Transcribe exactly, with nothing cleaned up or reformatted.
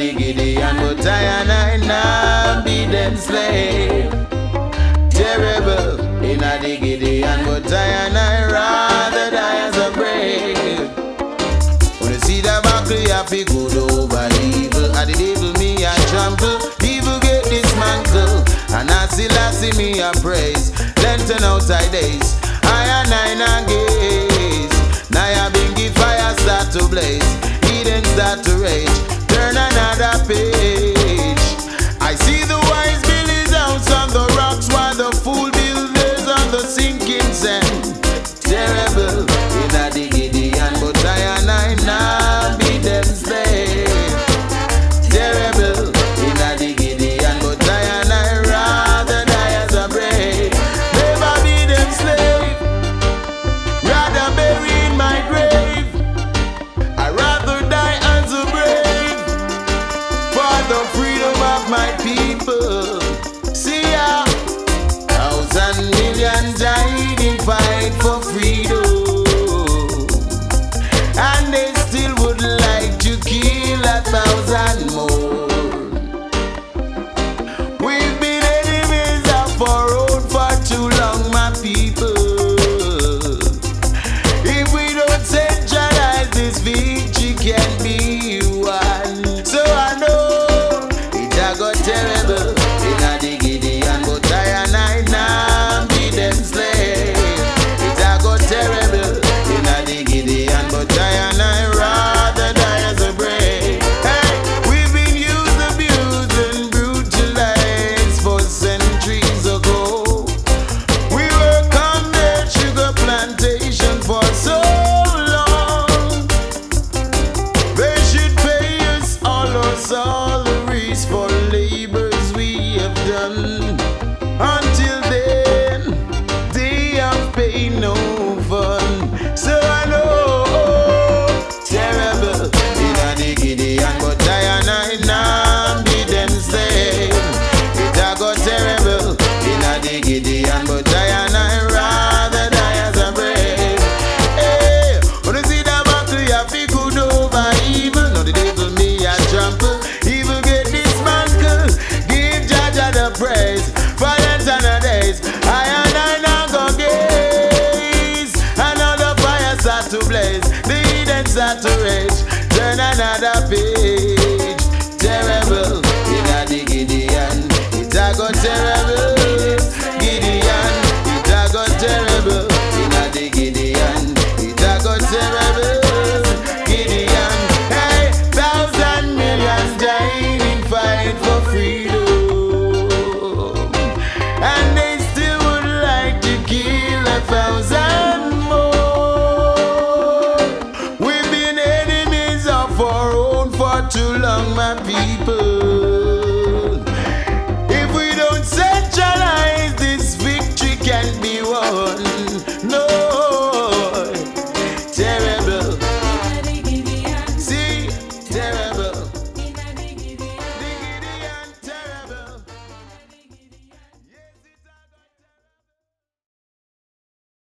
the Gideon, but I and I now be them slave. Terrible in a the Gideon, but I and I rather die as a brave. When you see the battle, you have to good over evil. And the devil me a trample, evil get dismantle. And I still I see me a praise. Lengthen out I days, I and I na gaze. Now I been give fire start to blaze, Eden start to rage. Turn another page. I see the wise build his house on the rocks, while the fool builders on the sinking sand. Terrible in a the Gideon, but I and I now be them slave. Terrible in a the Gideon, but I and I rather die as a brave. Never be them slave, rather bury in my grave. I rather die as a brave for the freedom of my people. See ya, thousand million died in fight for freedom, and they still would like to kill a thousand more. We've been enemies of our own for too long, my people. If we don't centralize, this victory can be won. So I know it a got terrible in a the Gideon, but I and I now be them slave. It a got terrible in a the Gideon, but I and I rather die as a brave. Hey, we've been used, abused, and brutalized for centuries ago. We work on their sugar plantation for so long. They should pay us all our salaries for labors we have done. Until then, they have paid no fun. So I know terrible in a the Gideon, but I and I now be them slave. It a got terrible in a the Gideon, but I and I rather die as a brave. Hey, when you see the battle, you have to good over evil. Now the devil me a trample, evil get dismantled. Give Jaja the praise for the days. I and I now go gaze, another fire start to blaze, the Eden start to rage. Turn another page. Terrible in a the Gideon, it a got terrible. Gideon, it a got terrible in a the Gideon, it a got terrible. Gideon, hey, thousand millions died in fight for freedom, and they still would like to kill a thousand more. We've been enemies of our own for too long, my people.